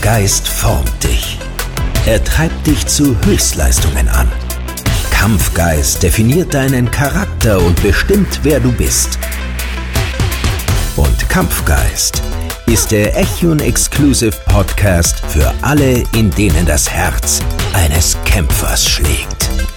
Kampfgeist formt dich. Er treibt dich zu Höchstleistungen an. Kampfgeist definiert deinen Charakter und bestimmt, wer du bist. Und Kampfgeist ist der Echun Exclusive Podcast für alle, in denen das Herz eines Kämpfers schlägt.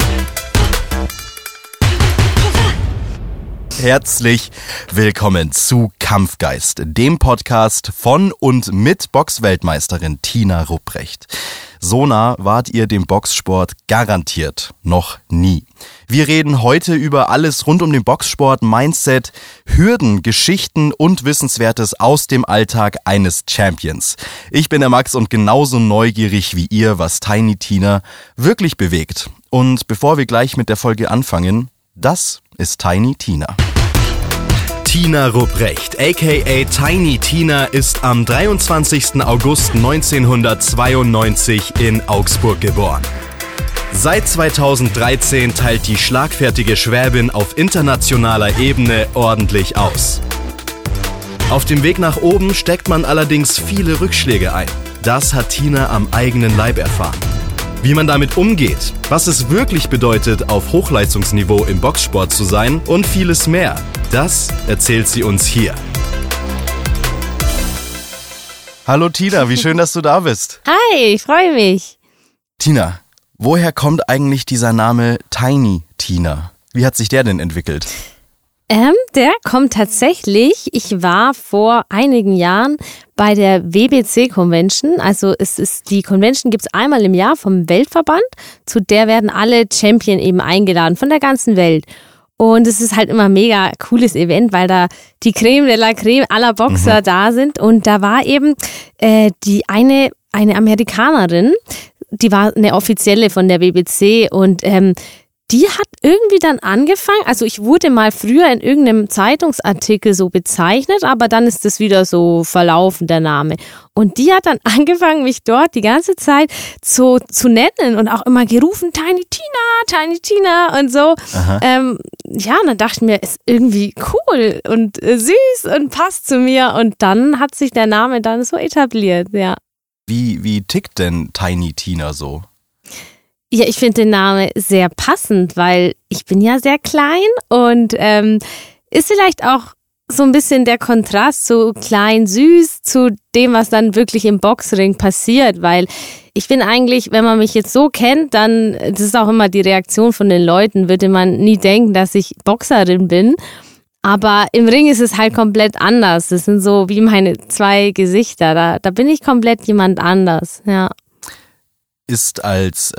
Herzlich willkommen zu Kampfgeist, dem Podcast von und mit Boxweltmeisterin Tina Rupprecht. So nah wart ihr dem Boxsport garantiert noch nie. Wir reden heute über alles rund um den Boxsport, Mindset, Hürden, Geschichten und Wissenswertes aus dem Alltag eines Champions. Ich bin der Max und genauso neugierig wie ihr, was Tiny Tina wirklich bewegt. Und bevor wir gleich mit der Folge anfangen, das ist Tiny Tina. Tina Rupprecht, aka Tiny Tina, ist am 23. August 1992 in Augsburg geboren. Seit 2013 teilt die schlagfertige Schwäbin auf internationaler Ebene ordentlich aus. Auf dem Weg nach oben steckt man allerdings viele Rückschläge ein. Das hat Tina am eigenen Leib erfahren. Wie man damit umgeht, was es wirklich bedeutet, auf Hochleistungsniveau im Boxsport zu sein und vieles mehr, das erzählt sie uns hier. Hallo Tina, wie schön, dass du da bist. Hi, ich freue mich. Tina, woher kommt eigentlich dieser Name Tiny Tina? Wie hat sich der denn entwickelt? Der kommt tatsächlich, ich war vor einigen Jahren bei der WBC-Convention, also die Convention gibt es einmal im Jahr vom Weltverband, zu der werden alle Champion eben eingeladen von der ganzen Welt. Und es ist halt immer ein mega cooles Event, weil da die Creme de la Creme aller Boxer da sind. Und da war eben eine Amerikanerin, die war eine Offizielle von der WBC und die hat irgendwie dann angefangen, also ich wurde mal früher in irgendeinem Zeitungsartikel so bezeichnet, aber dann ist das wieder so verlaufen, der Name. Und die hat dann angefangen, mich dort die ganze Zeit zu nennen und auch immer gerufen, Tiny Tina und so. Und dann dachte ich mir, ist irgendwie cool und süß und passt zu mir. Und dann hat sich der Name dann so etabliert, ja. Wie tickt denn Tiny Tina so? Ja, ich finde den Namen sehr passend, weil ich bin ja sehr klein und ist vielleicht auch so ein bisschen der Kontrast, so klein, süß zu dem, was dann wirklich im Boxring passiert, weil ich bin eigentlich, wenn man mich jetzt so kennt, dann, das ist auch immer die Reaktion von den Leuten, würde man nie denken, dass ich Boxerin bin, aber im Ring ist es halt komplett anders, das sind so wie meine zwei Gesichter, da bin ich komplett jemand anders, ja. Ist als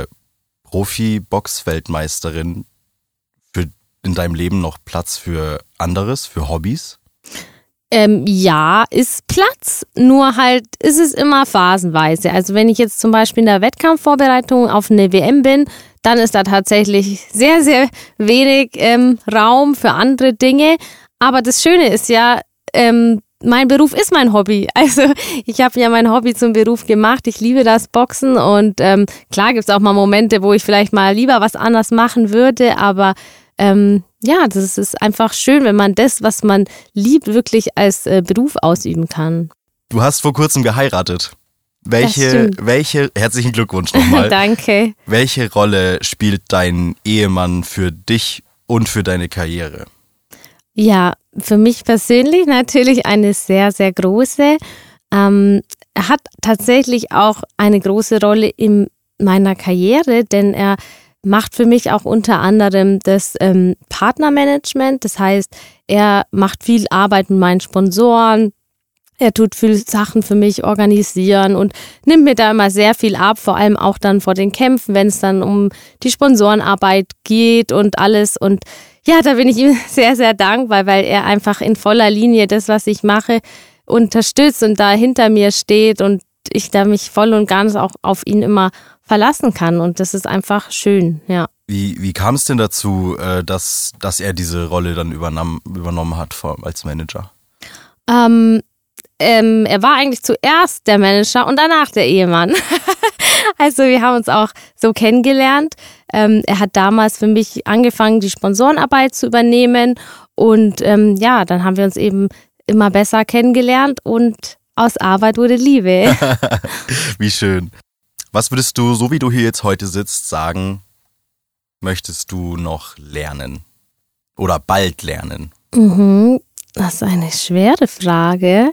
Profi-Box-Weltmeisterin in deinem Leben noch Platz für anderes, für Hobbys? Ja, ist Platz, nur halt ist es immer phasenweise. Also wenn ich jetzt zum Beispiel in der Wettkampfvorbereitung auf eine WM bin, dann ist da tatsächlich sehr, sehr wenig Raum für andere Dinge. Aber das Schöne ist ja, mein Beruf ist mein Hobby. Also ich habe ja mein Hobby zum Beruf gemacht. Ich liebe das Boxen und klar gibt es auch mal Momente, wo ich vielleicht mal lieber was anderes machen würde, aber das ist einfach schön, wenn man das, was man liebt, wirklich als Beruf ausüben kann. Du hast vor kurzem geheiratet. Welche herzlichen Glückwunsch nochmal. Danke. Welche Rolle spielt dein Ehemann für dich und für deine Karriere? Ja, für mich persönlich natürlich eine sehr, sehr große. Er hat tatsächlich auch eine große Rolle in meiner Karriere, denn er macht für mich auch unter anderem das Partnermanagement. Das heißt, er macht viel Arbeit mit meinen Sponsoren. Er tut viele Sachen für mich organisieren und nimmt mir da immer sehr viel ab, vor allem auch dann vor den Kämpfen, wenn es dann um die Sponsorenarbeit geht und alles. Und ja, da bin ich ihm sehr, sehr dankbar, weil er einfach in voller Linie das, was ich mache, unterstützt und da hinter mir steht und ich da mich voll und ganz auch auf ihn immer verlassen kann. Und das ist einfach schön, ja. Wie kam es denn dazu, dass er diese Rolle dann übernommen hat als Manager? Er war eigentlich zuerst der Manager und danach der Ehemann. Also wir haben uns auch so kennengelernt. Er hat damals für mich angefangen, die Sponsorenarbeit zu übernehmen und dann haben wir uns eben immer besser kennengelernt und aus Arbeit wurde Liebe. Wie schön. Was würdest du, so wie du hier jetzt heute sitzt, sagen, möchtest du noch lernen? Oder bald lernen? Das ist eine schwere Frage.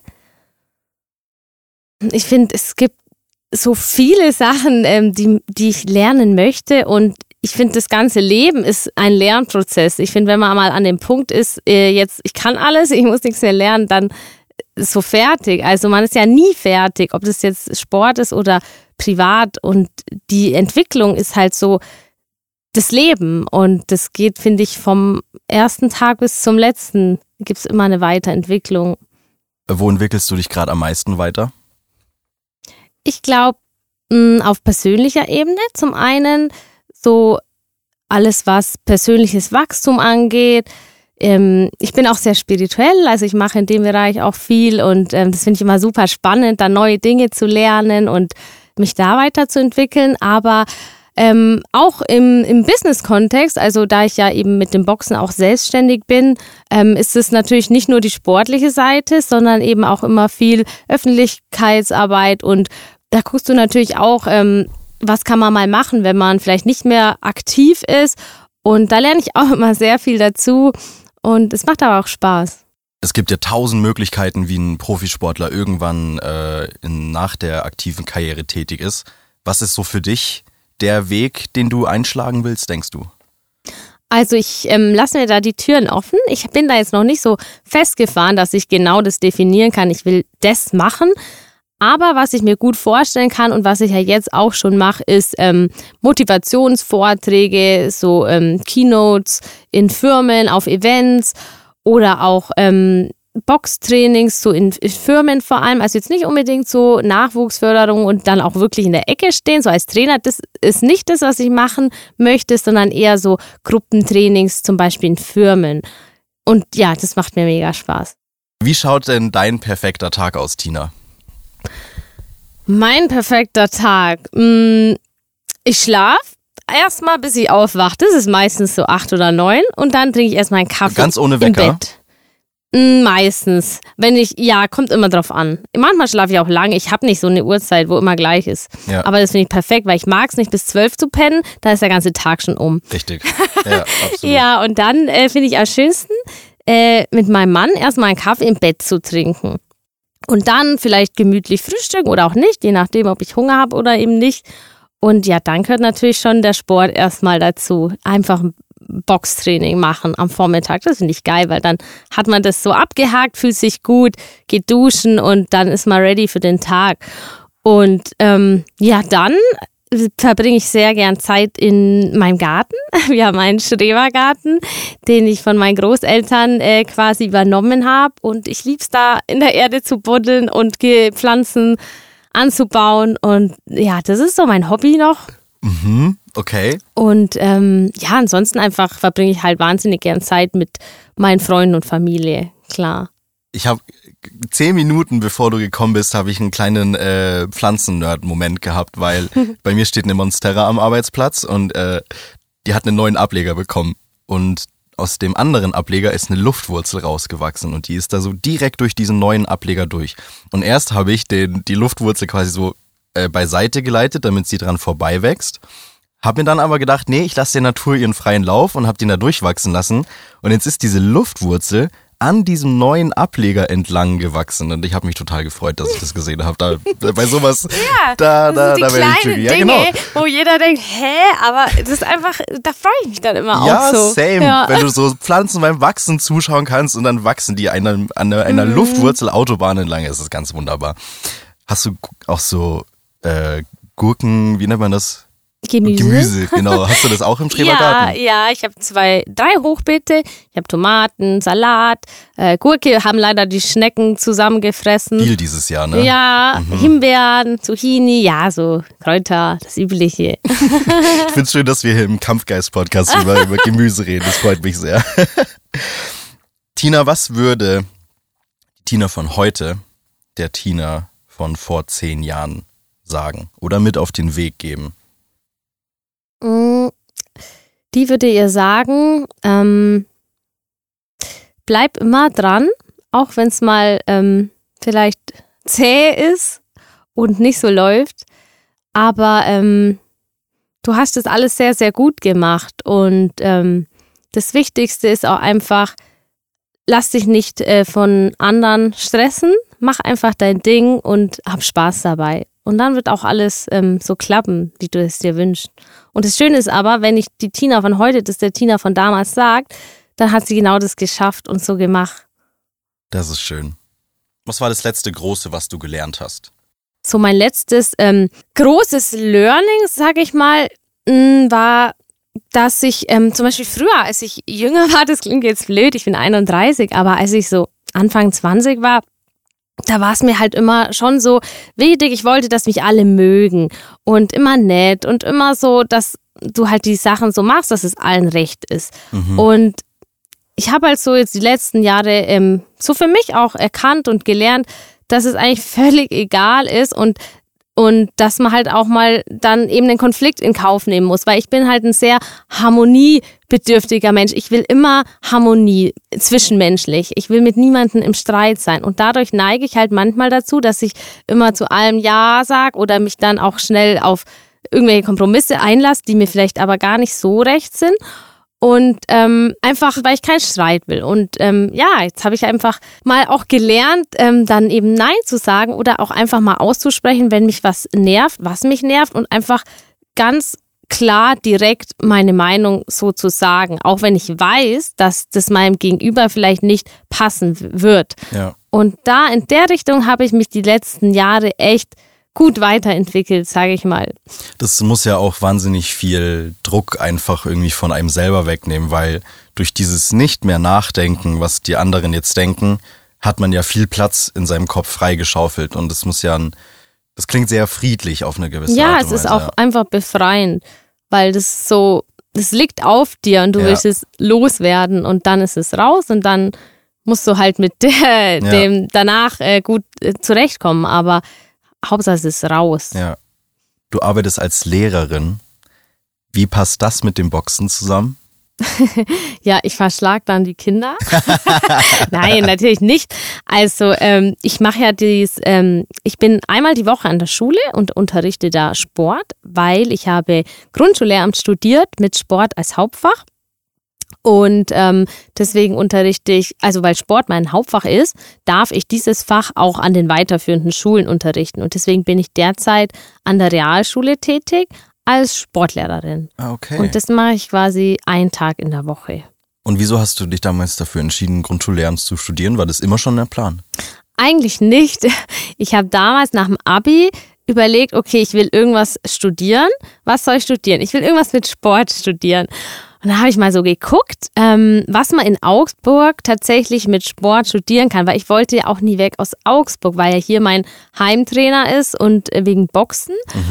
Ich finde, es gibt so viele Sachen, die ich lernen möchte, und ich finde, das ganze Leben ist ein Lernprozess. Ich finde, wenn man mal an dem Punkt ist, jetzt, ich kann alles, ich muss nichts mehr lernen, dann ist so fertig. Also man ist ja nie fertig, ob das jetzt Sport ist oder privat, und die Entwicklung ist halt so das Leben, und das geht, finde ich, vom ersten Tag bis zum letzten gibt es immer eine Weiterentwicklung. Wo entwickelst du dich gerade am meisten weiter? Ich glaube, auf persönlicher Ebene zum einen, so alles, was persönliches Wachstum angeht. Ich bin auch sehr spirituell, also ich mache in dem Bereich auch viel, und das finde ich immer super spannend, da neue Dinge zu lernen und mich da weiterzuentwickeln, aber auch im Business-Kontext, also da ich ja eben mit dem Boxen auch selbstständig bin, ist es natürlich nicht nur die sportliche Seite, sondern eben auch immer viel Öffentlichkeitsarbeit, und da guckst du natürlich auch, was kann man mal machen, wenn man vielleicht nicht mehr aktiv ist, und da lerne ich auch immer sehr viel dazu, und es macht aber auch Spaß. Es gibt ja 1000 Möglichkeiten, wie ein Profisportler irgendwann nach der aktiven Karriere tätig ist. Was ist so für dich der Weg, den du einschlagen willst, denkst du? Also ich lasse mir da die Türen offen. Ich bin da jetzt noch nicht so festgefahren, dass ich genau das definieren kann. Ich will das machen. Aber was ich mir gut vorstellen kann und was ich ja jetzt auch schon mache, ist Motivationsvorträge, so Keynotes in Firmen, auf Events oder auch Boxtrainings, so in Firmen vor allem, also jetzt nicht unbedingt so Nachwuchsförderung und dann auch wirklich in der Ecke stehen, so als Trainer, das ist nicht das, was ich machen möchte, sondern eher so Gruppentrainings, zum Beispiel in Firmen. Und ja, das macht mir mega Spaß. Wie schaut denn dein perfekter Tag aus, Tina? Mein perfekter Tag. Ich schlafe erstmal, bis ich aufwache. Das ist meistens so 8 oder 9, und dann trinke ich erstmal einen Kaffee. Ganz ohne Wecker? Im Bett. Meistens. Kommt immer drauf an. Manchmal schlafe ich auch lange. Ich habe nicht so eine Uhrzeit, wo immer gleich ist. Ja. Aber das finde ich perfekt, weil ich mag es nicht, bis 12 zu pennen. Da ist der ganze Tag schon um. Richtig. Ja, absolut. Ja, und dann finde ich am schönsten, mit meinem Mann erstmal einen Kaffee im Bett zu trinken. Und dann vielleicht gemütlich frühstücken oder auch nicht, je nachdem, ob ich Hunger habe oder eben nicht. Und ja, dann gehört natürlich schon der Sport erstmal dazu. Einfach ein Boxtraining machen am Vormittag. Das finde ich geil, weil dann hat man das so abgehakt, fühlt sich gut, geht duschen, und dann ist man ready für den Tag. Und dann verbringe ich sehr gern Zeit in meinem Garten. Wir haben einen Schrebergarten, den ich von meinen Großeltern quasi übernommen habe. Und ich liebe es da, in der Erde zu buddeln und Pflanzen anzubauen. Und ja, das ist so mein Hobby noch. Okay. Und ansonsten einfach verbringe ich halt wahnsinnig gern Zeit mit meinen Freunden und Familie, klar. Ich habe 10 Minuten, bevor du gekommen bist, habe ich einen kleinen Pflanzen-Nerd-Moment gehabt, weil bei mir steht eine Monstera am Arbeitsplatz, und die hat einen neuen Ableger bekommen. Und aus dem anderen Ableger ist eine Luftwurzel rausgewachsen, und die ist da so direkt durch diesen neuen Ableger durch. Und erst habe ich die Luftwurzel quasi so beiseite geleitet, damit sie dran vorbei wächst. Hab mir dann aber gedacht, nee, ich lasse der Natur ihren freien Lauf, und habe den da durchwachsen lassen. Und jetzt ist diese Luftwurzel an diesem neuen Ableger entlang gewachsen, und ich habe mich total gefreut, dass ich das gesehen habe. Bei sowas, da werde ich tricky. Ja, genau. Wo jeder denkt, aber das ist einfach, da freue ich mich dann immer auch so. Same. Ja, wenn du so Pflanzen beim Wachsen zuschauen kannst, und dann wachsen die an einer Luftwurzel Autobahn entlang, das ist ganz wunderbar. Hast du auch so Gurken, wie nennt man das? Gemüse, genau. Hast du das auch im Schrebergarten? Ja, ich habe 3 Hochbeete. Ich habe Tomaten, Salat, Gurke haben leider die Schnecken zusammengefressen. Viel dieses Jahr, ne? Ja, Himbeeren, Zucchini, ja, so Kräuter, das Übliche. Ich finde es schön, dass wir hier im Kampfgeist-Podcast über Gemüse reden. Das freut mich sehr. Tina, was würde Tina von heute der Tina von vor 10 Jahren sagen oder mit auf den Weg geben? Die würde ihr sagen, bleib immer dran, auch wenn es mal vielleicht zäh ist und nicht so läuft. Aber du hast das alles sehr, sehr gut gemacht. Und das Wichtigste ist auch einfach, lass dich nicht von anderen stressen. Mach einfach dein Ding und hab Spaß dabei. Und dann wird auch alles so klappen, wie du es dir wünschst. Und das Schöne ist aber, wenn ich die Tina von heute, das der Tina von damals sagt, dann hat sie genau das geschafft und so gemacht. Das ist schön. Was war das letzte Große, was du gelernt hast? So mein letztes großes Learning, sag ich mal, war, dass ich zum Beispiel früher, als ich jünger war, das klingt jetzt blöd, ich bin 31, aber als ich so Anfang 20 war, da war es mir halt immer schon so wichtig, ich wollte, dass mich alle mögen und immer nett und immer so, dass du halt die Sachen so machst, dass es allen recht ist. Und ich habe halt so jetzt die letzten Jahre so für mich auch erkannt und gelernt, dass es eigentlich völlig egal ist und dass man halt auch mal dann eben den Konflikt in Kauf nehmen muss, weil ich bin halt ein sehr harmoniebedürftiger Mensch. Ich will immer Harmonie zwischenmenschlich. Ich will mit niemandem im Streit sein und dadurch neige ich halt manchmal dazu, dass ich immer zu allem Ja sage oder mich dann auch schnell auf irgendwelche Kompromisse einlasse, die mir vielleicht aber gar nicht so recht sind. Und einfach, weil ich keinen Streit will. Und jetzt habe ich einfach mal auch gelernt, dann eben Nein zu sagen oder auch einfach mal auszusprechen, wenn mich was nervt, was mich nervt und einfach ganz klar direkt meine Meinung so zu sagen, auch wenn ich weiß, dass das meinem Gegenüber vielleicht nicht passen wird. Ja. Und da in der Richtung habe ich mich die letzten Jahre echt gut weiterentwickelt, sage ich mal. Das muss ja auch wahnsinnig viel Druck einfach irgendwie von einem selber wegnehmen, weil durch dieses nicht mehr nachdenken, was die anderen jetzt denken, hat man ja viel Platz in seinem Kopf freigeschaufelt und das muss ja das klingt sehr friedlich auf eine gewisse Art und Weise. Ja, es ist auch einfach befreiend, weil das liegt auf dir und du willst es loswerden und dann ist es raus und dann musst du halt mit dem danach gut zurechtkommen, aber Hauptsache es ist raus. Ja. Du arbeitest als Lehrerin. Wie passt das mit dem Boxen zusammen? Ja, ich verschlag dann die Kinder. Nein, natürlich nicht. Also ich mache ja ich bin einmal die Woche an der Schule und unterrichte da Sport, weil ich habe Grundschullehramt studiert mit Sport als Hauptfach. Und deswegen unterrichte ich, also weil Sport mein Hauptfach ist, darf ich dieses Fach auch an den weiterführenden Schulen unterrichten. Und deswegen bin ich derzeit an der Realschule tätig als Sportlehrerin. Okay. Und das mache ich quasi einen Tag in der Woche. Und wieso hast du dich damals dafür entschieden, Grundschullehramt zu studieren? War das immer schon der Plan? Eigentlich nicht. Ich habe damals nach dem Abi überlegt, okay, ich will irgendwas studieren. Was soll ich studieren? Ich will irgendwas mit Sport studieren. Und da habe ich mal so geguckt, was man in Augsburg tatsächlich mit Sport studieren kann, weil ich wollte ja auch nie weg aus Augsburg, weil ja hier mein Heimtrainer ist und wegen Boxen.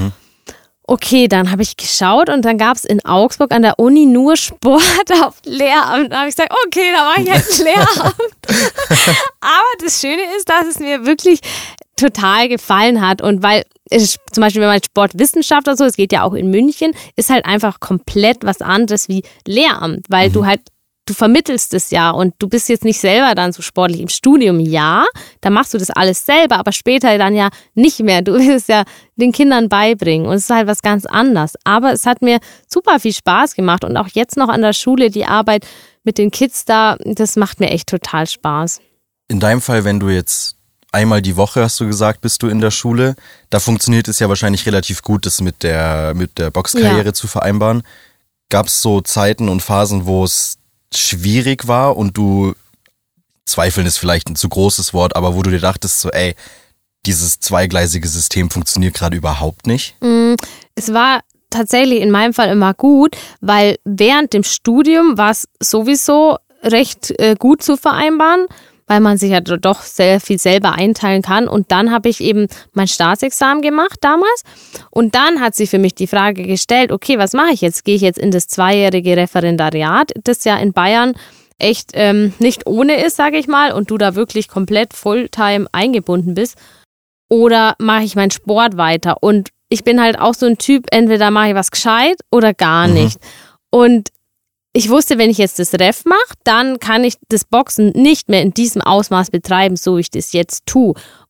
Okay, dann habe ich geschaut und dann gab es in Augsburg an der Uni nur Sport auf Lehramt. Da habe ich gesagt, okay, da mache ich jetzt Lehramt. Aber das Schöne ist, dass es mir wirklich total gefallen hat und weil zum Beispiel, wenn man Sportwissenschaft oder so, es geht ja auch in München, ist halt einfach komplett was anderes wie Lehramt, weil du vermittelst es ja und du bist jetzt nicht selber dann so sportlich. Im Studium ja, da machst du das alles selber, aber später dann ja nicht mehr. Du willst es ja den Kindern beibringen und es ist halt was ganz anderes. Aber es hat mir super viel Spaß gemacht und auch jetzt noch an der Schule, die Arbeit mit den Kids da, das macht mir echt total Spaß. In deinem Fall, wenn du jetzt einmal die Woche, hast du gesagt, bist du in der Schule, da funktioniert es ja wahrscheinlich relativ gut, das mit der Boxkarriere zu vereinbaren. Gab es so Zeiten und Phasen, wo es schwierig war und du, zweifeln ist vielleicht ein zu großes Wort, aber wo du dir dachtest so, ey, dieses zweigleisige System funktioniert gerade überhaupt nicht? Es war tatsächlich in meinem Fall immer gut, weil während dem Studium war es sowieso recht gut zu vereinbaren, weil man sich ja doch sehr viel selber einteilen kann. Und dann habe ich eben mein Staatsexamen gemacht damals. Und dann hat sich für mich die Frage gestellt, okay, was mache ich jetzt? Gehe ich jetzt in das 2-jährige Referendariat, das ja in Bayern echt nicht ohne ist, sage ich mal, und du da wirklich komplett Fulltime eingebunden bist? Oder mache ich meinen Sport weiter? Und ich bin halt auch so ein Typ, entweder mache ich was gescheit oder gar nicht. Und ich wusste, wenn ich jetzt das Ref mache, dann kann ich das Boxen nicht mehr in diesem Ausmaß betreiben, so wie ich das jetzt tue.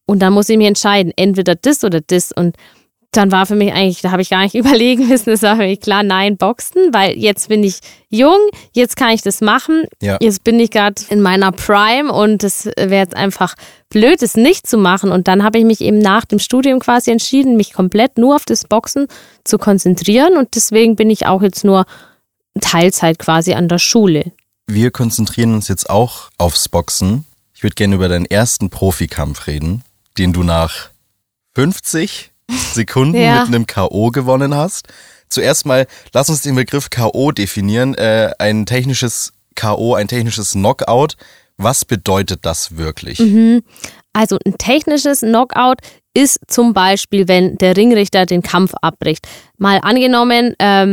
Und dann muss ich mich entscheiden, entweder das oder das. Und dann war für mich eigentlich, da habe ich gar nicht überlegen müssen, es war für mich klar, nein, Boxen, weil jetzt bin ich jung, jetzt kann ich das machen. Ja. Jetzt bin ich gerade in meiner Prime und es wäre jetzt einfach blöd, es nicht zu machen. Und dann habe ich mich eben nach dem Studium quasi entschieden, mich komplett nur auf das Boxen zu konzentrieren. Und deswegen bin ich auch jetzt nur Teilzeit quasi an der Schule. Wir konzentrieren uns jetzt auch aufs Boxen. Ich würde gerne über deinen ersten Profikampf reden, den du nach 50 Sekunden mit einem K.O. gewonnen hast. Zuerst mal, lass uns den Begriff K.O. definieren. Ein technisches K.O., ein technisches Knockout. Was bedeutet das wirklich? Also ein technisches Knockout ist zum Beispiel, wenn der Ringrichter den Kampf abbricht. Mal angenommen,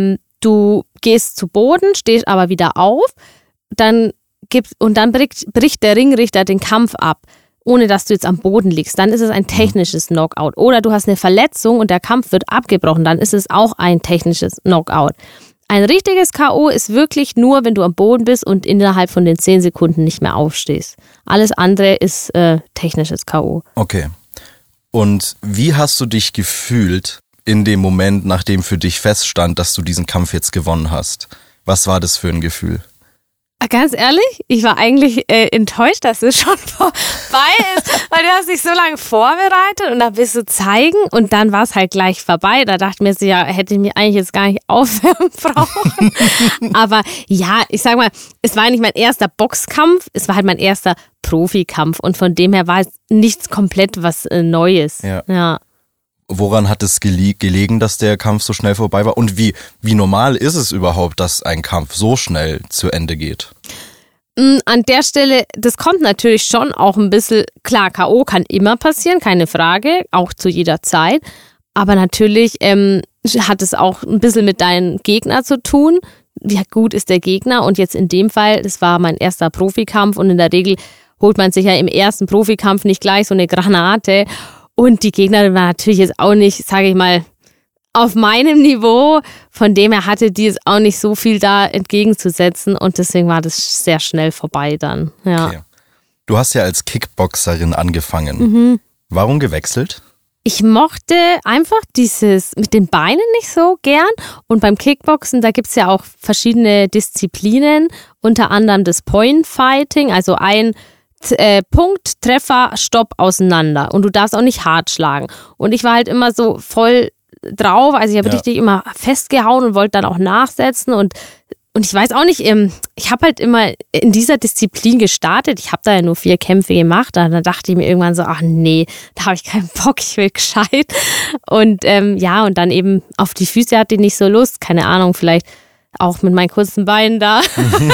du gehst zu Boden, stehst aber wieder auf, dann bricht der Ringrichter den Kampf ab, ohne dass du jetzt am Boden liegst. Dann ist es ein technisches Knockout. Oder du hast eine Verletzung und der Kampf wird abgebrochen, dann ist es auch ein technisches Knockout. Ein richtiges K.O. ist wirklich nur, wenn du am Boden bist und innerhalb von den 10 Sekunden nicht mehr aufstehst. Alles andere ist technisches K.O. Okay. Und wie hast du dich gefühlt in dem Moment, nachdem für dich feststand, dass du diesen Kampf jetzt gewonnen hast? Was war das für ein Gefühl? Ganz ehrlich, ich war eigentlich enttäuscht, dass es schon vorbei ist, weil du hast dich so lange vorbereitet und da bist du zeigen und dann war es halt gleich vorbei. Da dachte ich mir so, ja, hätte ich mich eigentlich jetzt gar nicht aufwärmen brauchen. Aber ja, ich sag mal, es war nicht mein erster Boxkampf, es war halt mein erster Profikampf und von dem her war es nichts komplett was Neues. Ja. Woran hat es gelegen, dass der Kampf so schnell vorbei war? Und wie normal ist es überhaupt, dass ein Kampf so schnell zu Ende geht? An der Stelle, das kommt natürlich schon auch ein bisschen, klar, K.O. kann immer passieren, keine Frage, auch zu jeder Zeit. Aber natürlich hat es auch ein bisschen mit deinem Gegner zu tun. Wie gut ist der Gegner? Und jetzt in dem Fall, das war mein erster Profikampf und in der Regel holt man sich ja im ersten Profikampf nicht gleich so eine Granate. Und die Gegnerin war natürlich jetzt auch nicht, sage ich mal, auf meinem Niveau. Von dem her hatte die jetzt auch nicht so viel da entgegenzusetzen. Und deswegen war das sehr schnell vorbei dann. Ja. Okay. Du hast ja als Kickboxerin angefangen. Warum gewechselt? Ich mochte einfach dieses mit den Beinen nicht so gern. Und beim Kickboxen, da gibt's ja auch verschiedene Disziplinen. Unter anderem das Point Fighting, also ein Punkt, Treffer, Stopp, auseinander. Und du darfst auch nicht hart schlagen. Und ich war halt immer so voll drauf. Also ich habe richtig immer festgehauen und wollte dann auch nachsetzen. Und ich weiß auch nicht, ich habe halt immer in dieser Disziplin gestartet. Ich habe da ja nur 4 Kämpfe gemacht. Da dachte ich mir irgendwann so, ach nee, da habe ich keinen Bock, ich will gescheit. Und und dann eben auf die Füße hatte ich nicht so Lust. Keine Ahnung, vielleicht auch mit meinen kurzen Beinen da.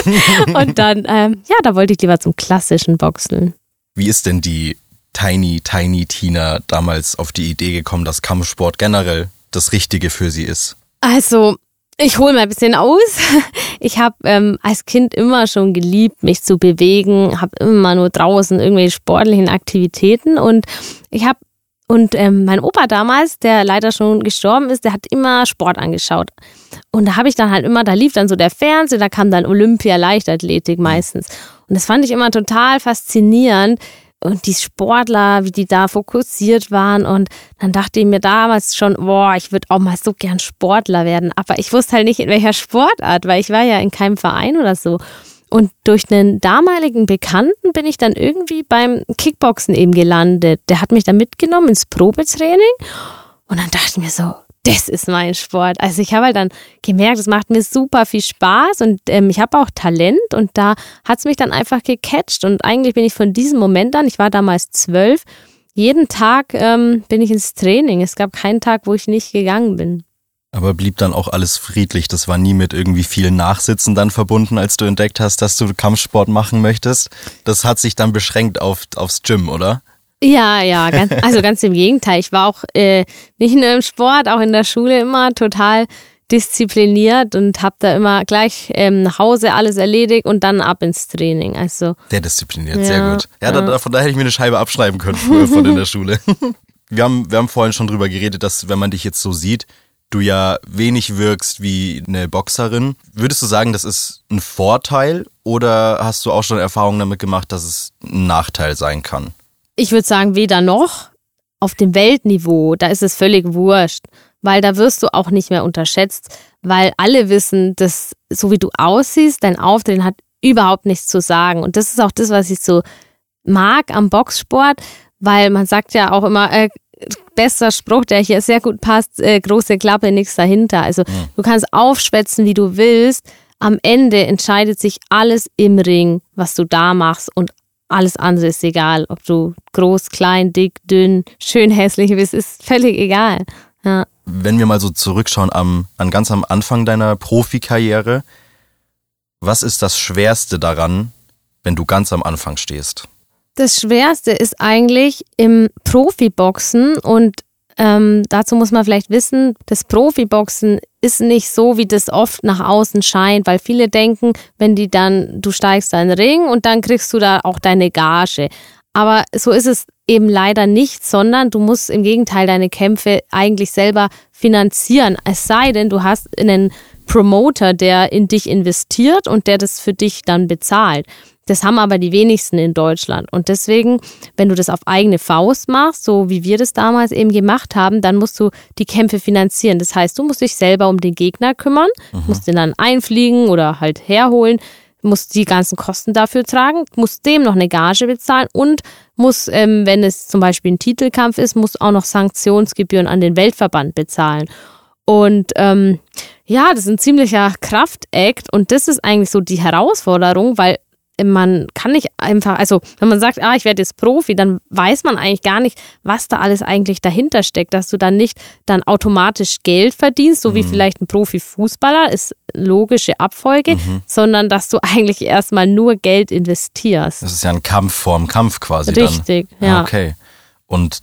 Und dann, da wollte ich lieber zum klassischen Boxen. Wie ist denn die Tiny Tina damals auf die Idee gekommen, dass Kampfsport generell das Richtige für sie ist? Also, ich hole mal ein bisschen aus. Ich habe als Kind immer schon geliebt, mich zu bewegen, habe immer nur draußen irgendwelche sportlichen Aktivitäten und mein Opa damals, der leider schon gestorben ist, der hat immer Sport angeschaut. Und da habe ich dann halt immer, da lief dann so der Fernseher, da kam dann Olympia, Leichtathletik meistens. Und das fand ich immer total faszinierend. Und die Sportler, wie die da fokussiert waren. Und dann dachte ich mir damals schon, ich würde auch mal so gern Sportler werden. Aber ich wusste halt nicht, in welcher Sportart, weil ich war ja in keinem Verein oder so. Und durch einen damaligen Bekannten bin ich dann irgendwie beim Kickboxen eben gelandet. Der hat mich dann mitgenommen ins Probetraining und dann dachte ich mir so, das ist mein Sport. Also ich habe halt dann gemerkt, es macht mir super viel Spaß und ich habe auch Talent und da hat es mich dann einfach gecatcht und eigentlich bin ich von diesem Moment an, ich war damals 12, jeden Tag bin ich ins Training. Es gab keinen Tag, wo ich nicht gegangen bin. Aber blieb dann auch alles friedlich? Das war nie mit irgendwie viel Nachsitzen dann verbunden, als du entdeckt hast, dass du Kampfsport machen möchtest? Das hat sich dann beschränkt aufs Gym, oder? Ja, ganz im Gegenteil. Ich war auch nicht nur im Sport, auch in der Schule immer total diszipliniert und habe da immer gleich nach Hause alles erledigt und dann ab ins Training. Also sehr diszipliniert, sehr gut. Ja, von daher hätte ich mir eine Scheibe abschreiben können früher von in der Schule. Wir haben vorhin schon drüber geredet, dass wenn man dich jetzt so sieht, du ja wenig wirkst wie eine Boxerin. Würdest du sagen, das ist ein Vorteil oder hast du auch schon Erfahrungen damit gemacht, dass es ein Nachteil sein kann? Ich würde sagen, weder noch. Auf dem Weltniveau, da ist es völlig wurscht, weil da wirst du auch nicht mehr unterschätzt, weil alle wissen, dass so wie du aussiehst, dein Auftreten hat überhaupt nichts zu sagen. Und das ist auch das, was ich so mag am Boxsport, weil man sagt ja auch immer, bester Spruch, der hier sehr gut passt, große Klappe, nichts dahinter. Also du kannst aufschwätzen, wie du willst. Am Ende entscheidet sich alles im Ring, was du da machst, und alles andere ist egal. Ob du groß, klein, dick, dünn, schön, hässlich bist, ist völlig egal. Ja. Wenn wir mal so zurückschauen ganz am Anfang deiner Profikarriere, was ist das Schwerste daran, wenn du ganz am Anfang stehst? Das Schwerste ist eigentlich im Profiboxen, und dazu muss man vielleicht wissen, das Profiboxen ist nicht so, wie das oft nach außen scheint, weil viele denken, du steigst da in den Ring und dann kriegst du da auch deine Gage. Aber so ist es eben leider nicht, sondern du musst im Gegenteil deine Kämpfe eigentlich selber finanzieren. Es sei denn, du hast einen Promoter, der in dich investiert und der das für dich dann bezahlt. Das haben aber die wenigsten in Deutschland. Und deswegen, wenn du das auf eigene Faust machst, so wie wir das damals eben gemacht haben, dann musst du die Kämpfe finanzieren. Das heißt, du musst dich selber um den Gegner kümmern, musst den dann einfliegen oder halt herholen, musst die ganzen Kosten dafür tragen, musst dem noch eine Gage bezahlen und musst, wenn es zum Beispiel ein Titelkampf ist, musst auch noch Sanktionsgebühren an den Weltverband bezahlen. Und das ist ein ziemlicher Kraftakt, und das ist eigentlich so die Herausforderung, weil man kann nicht einfach, also wenn man sagt, ich werde jetzt Profi, dann weiß man eigentlich gar nicht, was da alles eigentlich dahinter steckt, dass du dann nicht dann automatisch Geld verdienst, so wie vielleicht ein Profifußballer, ist logische Abfolge, sondern dass du eigentlich erstmal nur Geld investierst. Das ist ja ein Kampf vorm Kampf quasi. Richtig, dann. ja. Okay. Und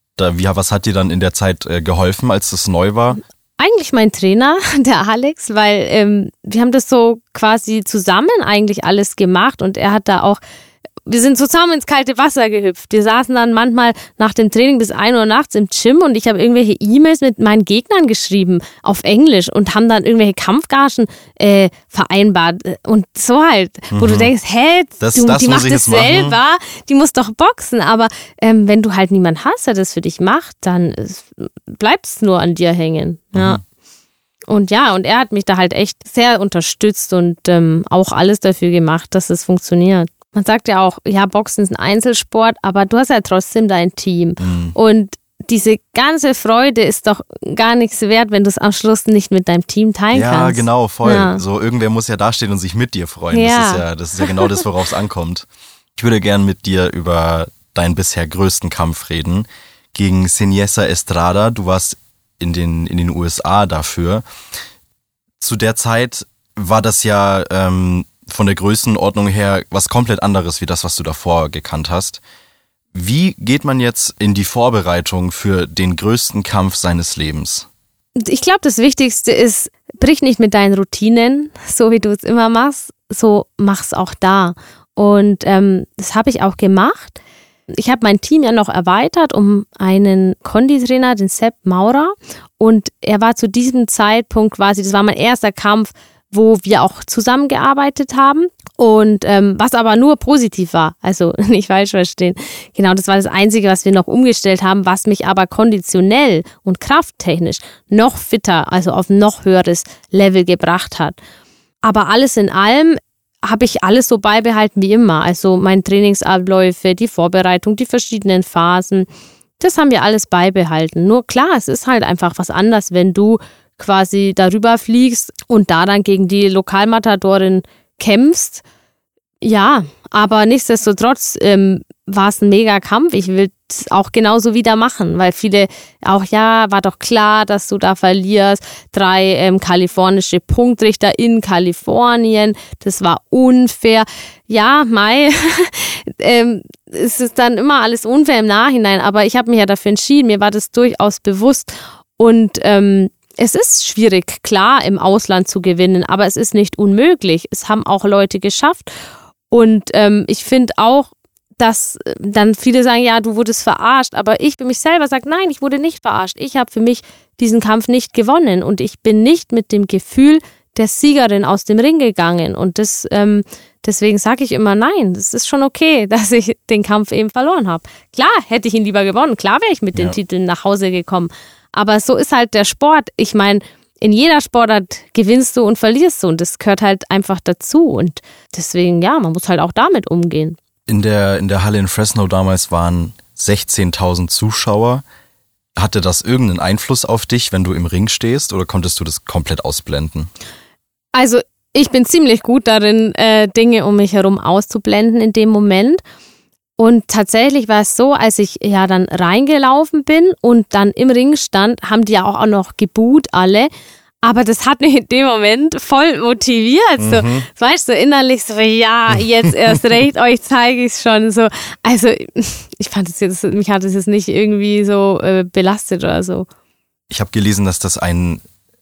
was hat dir dann in der Zeit geholfen, als es neu war? Eigentlich mein Trainer, der Alex, weil wir haben das so quasi zusammen eigentlich alles gemacht, und er hat da auch, wir sind zusammen ins kalte Wasser gehüpft. Wir saßen dann manchmal nach dem Training bis 1 Uhr nachts im Gym, und ich habe irgendwelche E-Mails mit meinen Gegnern geschrieben auf Englisch und haben dann irgendwelche Kampfgagen vereinbart und so halt, wo du denkst, die macht das selber, die muss doch boxen, aber wenn du halt niemanden hast, der das für dich macht, dann bleibt es nur an dir hängen. Ja. Und er hat mich da halt echt sehr unterstützt und auch alles dafür gemacht, dass es funktioniert. Man sagt ja auch, Boxen ist ein Einzelsport, aber du hast ja trotzdem dein Team. Und diese ganze Freude ist doch gar nichts wert, wenn du es am Schluss nicht mit deinem Team teilen kannst. Ja, genau, voll. Ja. So, irgendwer muss ja dastehen und sich mit dir freuen. Ja. Das ist ja genau das, worauf es ankommt. Ich würde gern mit dir über deinen bisher größten Kampf reden. Gegen Seniesa Estrada. Du warst in den USA dafür. Zu der Zeit war das ja von der Größenordnung her was komplett anderes wie das, was du davor gekannt hast. Wie geht man jetzt in die Vorbereitung für den größten Kampf seines Lebens? Ich glaube, das Wichtigste ist, brich nicht mit deinen Routinen, so wie du es immer machst, so mach's auch da. Und das habe ich auch gemacht. Ich habe mein Team ja noch erweitert um einen Konditrainer, den Sepp Maurer. Und er war zu diesem Zeitpunkt quasi, das war mein erster Kampf, wo wir auch zusammengearbeitet haben. Und was aber nur positiv war, also nicht falsch verstehen. Genau, das war das Einzige, was wir noch umgestellt haben, was mich aber konditionell und krafttechnisch noch fitter, also auf noch höheres Level gebracht hat. Aber alles in allem habe ich alles so beibehalten wie immer. Also meine Trainingsabläufe, die Vorbereitung, die verschiedenen Phasen, das haben wir alles beibehalten. Nur klar, es ist halt einfach was anderes, wenn du quasi darüber fliegst und da dann gegen die Lokalmatadorin kämpfst. Ja, aber nichtsdestotrotz war es ein mega Kampf. Ich will es auch genauso wieder machen, weil viele auch, war doch klar, dass du da verlierst. 3 kalifornische Punktrichter in Kalifornien, das war unfair. Ja, es ist dann immer alles unfair im Nachhinein, aber ich habe mich ja dafür entschieden, mir war das durchaus bewusst und es ist schwierig, klar, im Ausland zu gewinnen, aber es ist nicht unmöglich. Es haben auch Leute geschafft. Und ich finde auch, dass dann viele sagen, ja, du wurdest verarscht. Aber ich für mich selber sage, nein, ich wurde nicht verarscht. Ich habe für mich diesen Kampf nicht gewonnen. Und ich bin nicht mit dem Gefühl der Siegerin aus dem Ring gegangen. Und das deswegen sage ich immer nein, es ist schon okay, dass ich den Kampf eben verloren habe. Klar hätte ich ihn lieber gewonnen, klar wäre ich mit den Titeln nach Hause gekommen, aber so ist halt der Sport. Ich meine, in jeder Sportart gewinnst du und verlierst du und das gehört halt einfach dazu und deswegen, man muss halt auch damit umgehen. In der Halle in Fresno damals waren 16.000 Zuschauer. Hatte das irgendeinen Einfluss auf dich, wenn du im Ring stehst, oder konntest du das komplett ausblenden? Also ich bin ziemlich gut darin, Dinge um mich herum auszublenden in dem Moment. Und tatsächlich war es so, als ich dann reingelaufen bin und dann im Ring stand, haben die ja auch noch geboot alle. Aber das hat mich in dem Moment voll motiviert. So, weißt du, innerlich so, jetzt erst recht, euch zeige ich es schon. So. Also ich fand es jetzt, mich hat es jetzt nicht irgendwie so belastet oder so. Ich habe gelesen, dass das ein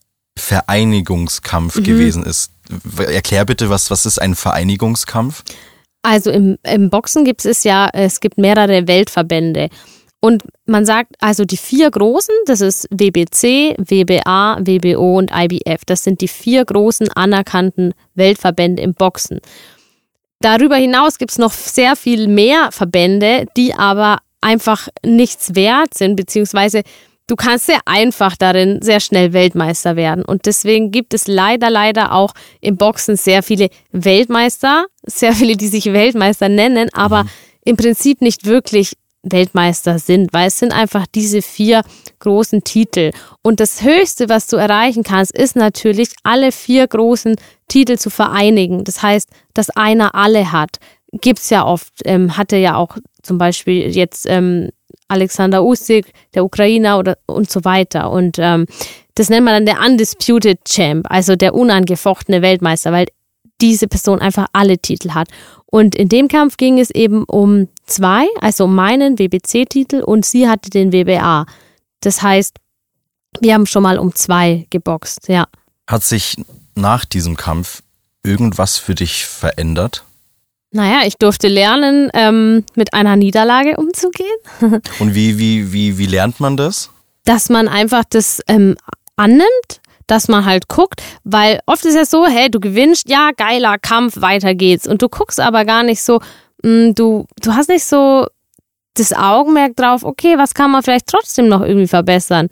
Vereinigungskampf gewesen ist. Erklär bitte, was ist ein Vereinigungskampf? Also im Boxen gibt es mehrere Weltverbände. Und man sagt, also die 4 großen, das ist WBC, WBA, WBO und IBF. Das sind die 4 großen anerkannten Weltverbände im Boxen. Darüber hinaus gibt es noch sehr viel mehr Verbände, die aber einfach nichts wert sind, beziehungsweise du kannst sehr einfach darin sehr schnell Weltmeister werden. Und deswegen gibt es leider auch im Boxen sehr viele Weltmeister, sehr viele, die sich Weltmeister nennen, aber im Prinzip nicht wirklich Weltmeister sind, weil es sind einfach diese 4 großen Titel. Und das Höchste, was du erreichen kannst, ist natürlich, alle 4 großen Titel zu vereinigen. Das heißt, dass einer alle hat. Gibt's ja oft, hatte ja auch zum Beispiel jetzt Alexander Usyk, der Ukrainer und so weiter. Und das nennt man dann der Undisputed Champ, also der unangefochtene Weltmeister, weil diese Person einfach alle Titel hat. Und in dem Kampf ging es eben um 2, also um meinen WBC-Titel und sie hatte den WBA. Das heißt, wir haben schon mal um 2 geboxt, ja. Hat sich nach diesem Kampf irgendwas für dich verändert? Naja, ich durfte lernen, mit einer Niederlage umzugehen. Und wie lernt man das? Dass man einfach das annimmt, dass man halt guckt, weil oft ist es so, hey, du gewinnst, ja, geiler Kampf, weiter geht's. Und du guckst aber gar nicht so, du hast nicht so das Augenmerk drauf, okay, was kann man vielleicht trotzdem noch irgendwie verbessern?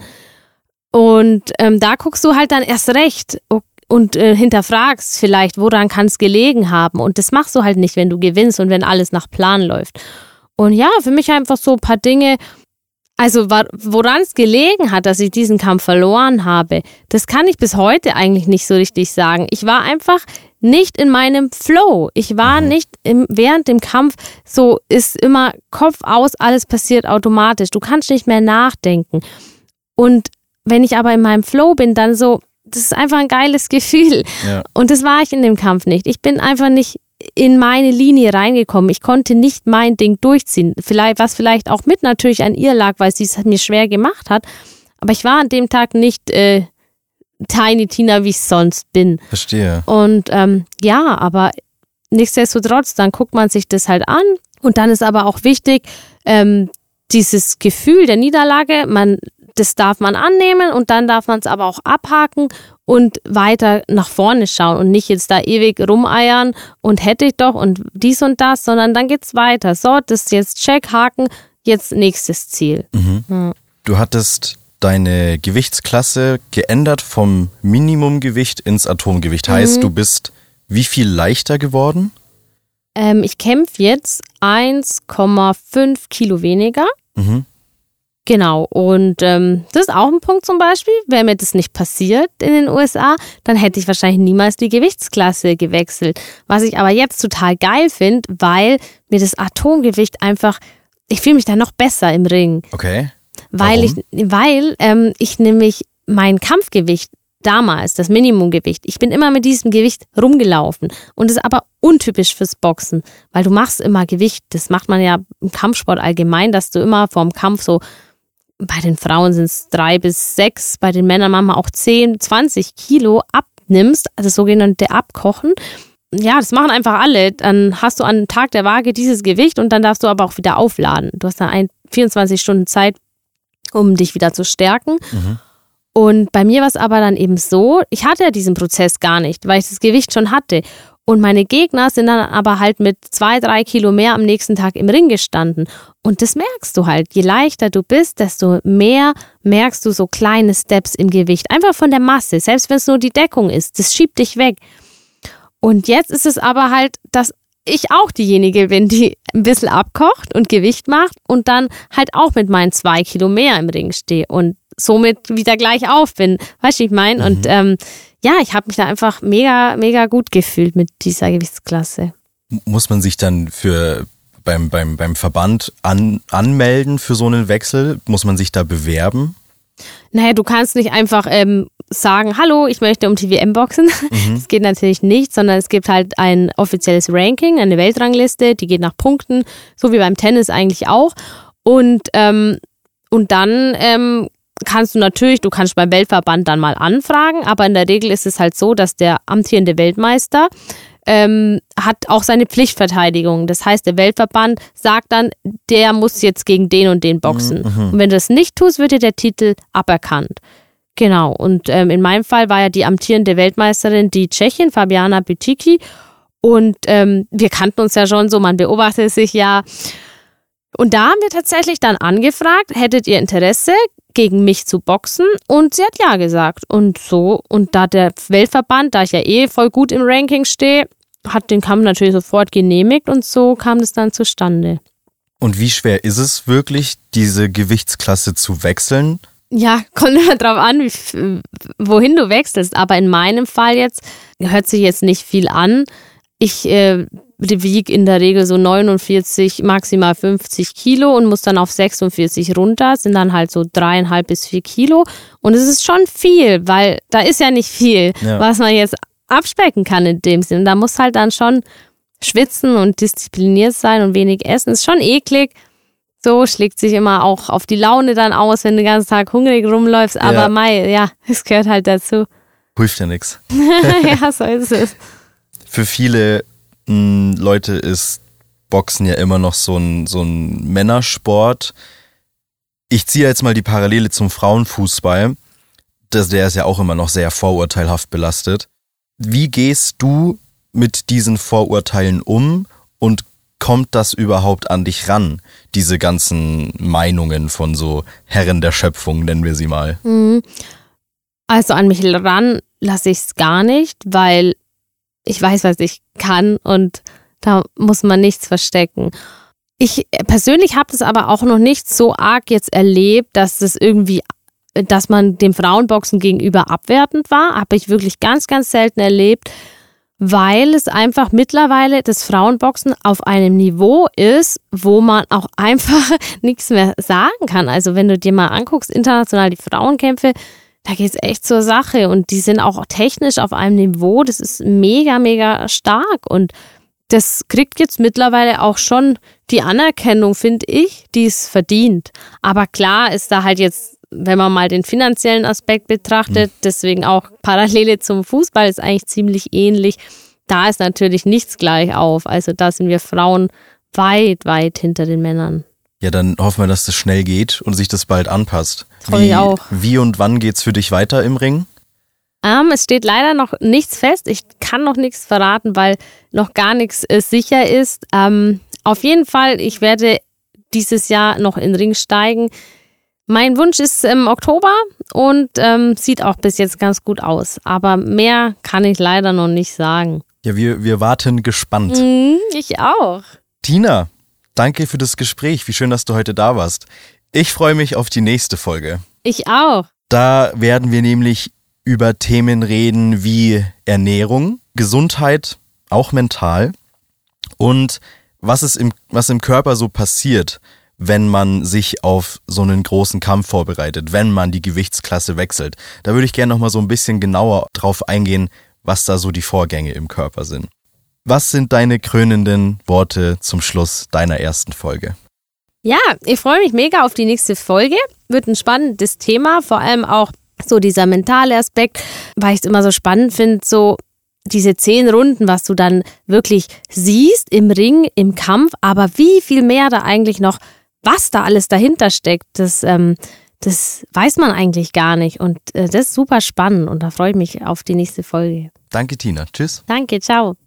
Und da guckst du halt dann erst recht und hinterfragst vielleicht, woran kann es gelegen haben. Und das machst du halt nicht, wenn du gewinnst und wenn alles nach Plan läuft. Und ja, für mich einfach so ein paar Dinge. Also woran es gelegen hat, dass ich diesen Kampf verloren habe, das kann ich bis heute eigentlich nicht so richtig sagen. Ich war einfach nicht in meinem Flow. Ich war nicht während dem Kampf, so ist immer Kopf aus, alles passiert automatisch. Du kannst nicht mehr nachdenken. Und wenn ich aber in meinem Flow bin, dann so, das ist einfach ein geiles Gefühl. Ja. Und das war ich in dem Kampf nicht. Ich bin einfach nicht in meine Linie reingekommen. Ich konnte nicht mein Ding durchziehen. Was vielleicht auch mit natürlich an ihr lag, weil sie es mir schwer gemacht hat. Aber ich war an dem Tag nicht Tiny Tina, wie ich sonst bin. Verstehe. Und aber nichtsdestotrotz, dann guckt man sich das halt an. Und dann ist aber auch wichtig, dieses Gefühl der Niederlage, das darf man annehmen und dann darf man es aber auch abhaken und weiter nach vorne schauen und nicht jetzt da ewig rumeiern und hätte ich doch und dies und das, sondern dann geht's weiter. So, das ist jetzt Check, Haken, jetzt nächstes Ziel. Ja. Du hattest deine Gewichtsklasse geändert vom Minimumgewicht ins Atomgewicht. Heißt, du bist wie viel leichter geworden? Ich kämpfe jetzt 1,5 Kilo weniger. Genau, und das ist auch ein Punkt zum Beispiel, wäre mir das nicht passiert in den USA, dann hätte ich wahrscheinlich niemals die Gewichtsklasse gewechselt. Was ich aber jetzt total geil finde, weil mir das Atomgewicht einfach, ich fühle mich da noch besser im Ring. Okay. Weil ich nämlich mein Kampfgewicht damals, das Minimumgewicht, ich bin immer mit diesem Gewicht rumgelaufen und das ist aber untypisch fürs Boxen, weil du machst immer Gewicht, das macht man ja im Kampfsport allgemein, dass du immer vorm Kampf so, bei den Frauen sind es 3 bis 6, bei den Männern manchmal auch 10, 20 Kilo abnimmst, also sogenannte Abkochen. Ja, das machen einfach alle. Dann hast du am Tag der Waage dieses Gewicht und dann darfst du aber auch wieder aufladen. Du hast dann 24 Stunden Zeit, um dich wieder zu stärken. Und bei mir war es aber dann eben so, ich hatte ja diesen Prozess gar nicht, weil ich das Gewicht schon hatte. Und meine Gegner sind dann aber halt mit 2-3 Kilo mehr am nächsten Tag im Ring gestanden. Und das merkst du halt. Je leichter du bist, desto mehr merkst du so kleine Steps im Gewicht. Einfach von der Masse, selbst wenn es nur die Deckung ist. Das schiebt dich weg. Und jetzt ist es aber halt, dass ich auch diejenige bin, die ein bisschen abkocht und Gewicht macht und dann halt auch mit meinen 2 Kilo mehr im Ring stehe und somit wieder gleich auf bin. Weißt du, wie ich meine? Und ich habe mich da einfach mega, mega gut gefühlt mit dieser Gewichtsklasse. Muss man sich dann beim Verband anmelden für so einen Wechsel? Muss man sich da bewerben? Naja, du kannst nicht einfach sagen, hallo, ich möchte um die WM boxen. Das geht natürlich nicht, sondern es gibt halt ein offizielles Ranking, eine Weltrangliste, die geht nach Punkten, so wie beim Tennis eigentlich auch. Und dann kannst du kannst beim Weltverband dann mal anfragen, aber in der Regel ist es halt so, dass der amtierende Weltmeister hat auch seine Pflichtverteidigung. Das heißt, der Weltverband sagt dann, der muss jetzt gegen den und den boxen. Und wenn du das nicht tust, wird dir der Titel aberkannt. Genau, und in meinem Fall war ja die amtierende Weltmeisterin die Tschechin, Fabiana Bětiky. Und wir kannten uns ja schon so, man beobachtet sich ja. Und da haben wir tatsächlich dann angefragt, hättet ihr Interesse, gegen mich zu boxen? Und sie hat ja gesagt. Und da der Weltverband, da ich ja voll gut im Ranking stehe, hat den Kampf natürlich sofort genehmigt und so kam das dann zustande. Und wie schwer ist es wirklich, diese Gewichtsklasse zu wechseln? Ja, kommt immer drauf an, wohin du wechselst. Aber in meinem Fall jetzt, hört sich jetzt nicht viel an. Ich wiege in der Regel so 49, maximal 50 Kilo und muss dann auf 46 runter. Sind dann halt so 3,5 bis 4 Kilo. Und es ist schon viel, weil da ist ja nicht viel, was man jetzt abspecken kann in dem Sinn. Da muss halt dann schon schwitzen und diszipliniert sein und wenig essen. Ist schon eklig. So schlägt sich immer auch auf die Laune dann aus, wenn du den ganzen Tag hungrig rumläufst. Aber es gehört halt dazu. Hilft ja nichts. Ja, so ist es. Für viele Leute ist Boxen ja immer noch so ein Männersport. Ich ziehe jetzt mal die Parallele zum Frauenfußball. Der ist ja auch immer noch sehr vorurteilhaft belastet. Wie gehst du mit diesen Vorurteilen um und kommt das überhaupt an dich ran, diese ganzen Meinungen von so Herren der Schöpfung, nennen wir sie mal? Also an mich ran lasse ich es gar nicht, weil ich weiß, was ich kann und da muss man nichts verstecken. Ich persönlich habe das aber auch noch nicht so arg jetzt erlebt, dass man dem Frauenboxen gegenüber abwertend war. Habe ich wirklich ganz, ganz selten erlebt, weil es einfach mittlerweile das Frauenboxen auf einem Niveau ist, wo man auch einfach nichts mehr sagen kann. Also wenn du dir mal anguckst, international die Frauenkämpfe, da geht's echt zur Sache und die sind auch technisch auf einem Niveau, das ist mega, mega stark und das kriegt jetzt mittlerweile auch schon die Anerkennung, finde ich, die es verdient. Aber klar ist da halt jetzt, wenn man mal den finanziellen Aspekt betrachtet, deswegen auch Parallele zum Fußball ist eigentlich ziemlich ähnlich, da ist natürlich nichts gleich auf. Also da sind wir Frauen weit, weit hinter den Männern. Ja, dann hoffen wir, dass das schnell geht und sich das bald anpasst. Ich auch. Wie und wann geht's für dich weiter im Ring? Es steht leider noch nichts fest. Ich kann noch nichts verraten, weil noch gar nichts sicher ist. Auf jeden Fall, ich werde dieses Jahr noch in den Ring steigen. Mein Wunsch ist im Oktober und sieht auch bis jetzt ganz gut aus. Aber mehr kann ich leider noch nicht sagen. Ja, wir warten gespannt. Ich auch. Tina, danke für das Gespräch. Wie schön, dass du heute da warst. Ich freue mich auf die nächste Folge. Ich auch. Da werden wir nämlich über Themen reden wie Ernährung, Gesundheit, auch mental und was im Körper so passiert, wenn man sich auf so einen großen Kampf vorbereitet, wenn man die Gewichtsklasse wechselt. Da würde ich gerne noch mal so ein bisschen genauer drauf eingehen, was da so die Vorgänge im Körper sind. Was sind deine krönenden Worte zum Schluss deiner ersten Folge? Ja, ich freue mich mega auf die nächste Folge. Wird ein spannendes Thema, vor allem auch so dieser mentale Aspekt, weil ich es immer so spannend finde, so diese 10 Runden, was du dann wirklich siehst im Ring, im Kampf, aber wie viel mehr da eigentlich noch, was da alles dahinter steckt, das weiß man eigentlich gar nicht und das ist super spannend und da freue ich mich auf die nächste Folge. Danke, Tina. Tschüss. Danke, ciao.